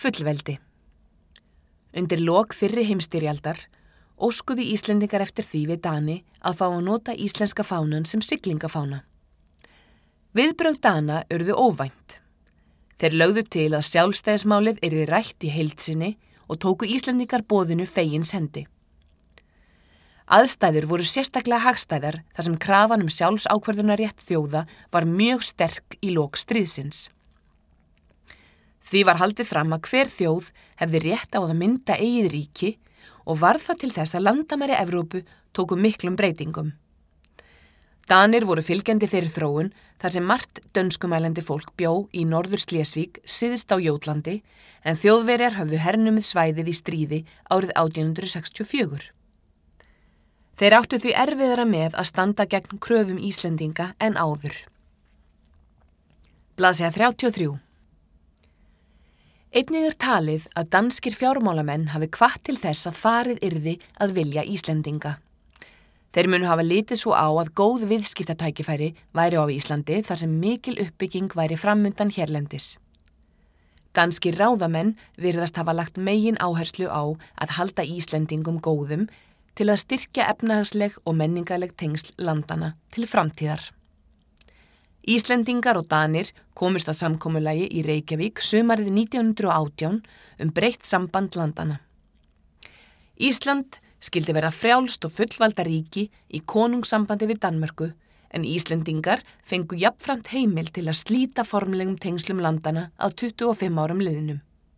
Fullveldi. Undir lok fyrri heimsstyrjaldar óskuðu Íslendingar eftir því við Dani að fá að nota íslenska fánan sem siglingafána. Viðbrögð Dana urðu óvænt. Þeir lögðu til að sjálfstæðismálið yrði rætt í heild sinni og tóku Íslendingar boðinu fegins hendi. Aðstæður voru sérstaklega hagstæðar þar sem krafan sjálfsákvörðunarrétt þjóða var mjög sterk í lok stríðsins. Því var haldið fram að hver þjóð hefði rétt á að mynda eigið ríki og varð það til þess að landamæri Evrópu tóku miklum breytingum. Danir voru fylgjandi þeirri þróun þar sem margt dönskumælandi fólk bjó í Norður-Slesvík syðst á Jótlandi en Þjóðverjar höfðu hernumið svæðið í stríði árið 1864. Þeir áttu því erfiðara með að standa gegn kröfum Íslendinga en áður. Blaðsíða 33. Einnig talið að danskir fjármálamenn hafi hvatt til þess að farið yrði að vilja Íslendinga. Þeir munu hafa litið svo á að góð viðskiptatækifæri væri á Íslandi þar sem mikil uppbygging væri framundan hérlendis. Danskir ráðamenn virðast hafa lagt megin áherslu á að halda Íslendingum góðum til að styrkja efnahagsleg og menningarleg tengsl landana til framtíðar. Íslendingar og Danir komust að samkomulagi í Reykjavík sumarið 1918 breytt samband landana. Ísland skyldi vera frjálst og fullvalda ríki í konungssambandi við Danmörku en Íslendingar fengu jafnframt heimild til að slíta formlegum tengslum landana að 25 árum liðnum.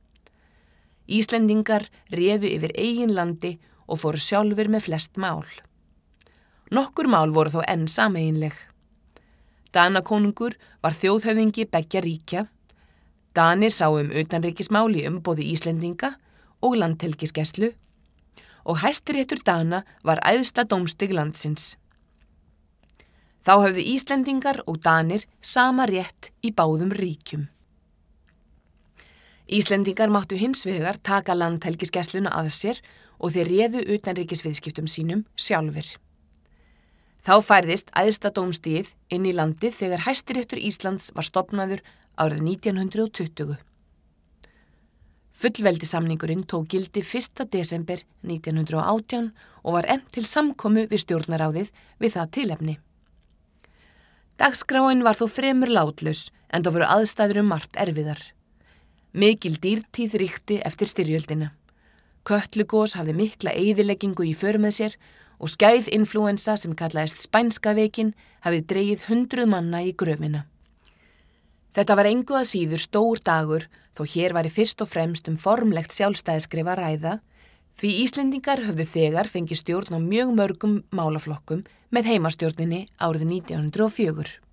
Íslendingar réðu yfir eigin landi og fóru sjálfur með flest mál. Nokkur mál voru þó enn sameiginleg. Danakonungur var þjóðhöfðingi beggja ríkja, Danir sáu utanríkismál í umboði Íslendinga og landhelgisgæslu og Hæstiréttur Dana var æðsta dómstig landsins. Þá höfðu Íslendingar og Danir sama rétt í báðum ríkjum. Íslendingar máttu hins vegar taka landhelgisgæsluna að sér og þeir réðu utanríkisviðskiptum sínum sjálfir. Þá færðist æðsta dómstigið inn í landið þegar Hæstiréttur Íslands var stofnaður árið 1920. Fullveldisamningurinn tók gildi 1. desember 1918 og var efnt til samkomu við stjórnarráðið við það tilefni. Dagskráin var þó fremur látlaus en það voru aðstæður margt erfiðar. Mikil dýrtíð ríkti eftir styrjöldina. Kötlugos hafði mikla eyðileggingu í för með sér og skæð inflúensa sem kallaðist spænska veikin hafði dregið 100 manna í gröfina. Þetta var engu að síður stór dagur þó hér væri fyrst og fremst formlegt sjálfstæðisskrif að ræða því Íslendingar höfðu þegar fengið stjórn á mjög mörgum málaflokkum með heimastjórninni árið 1904.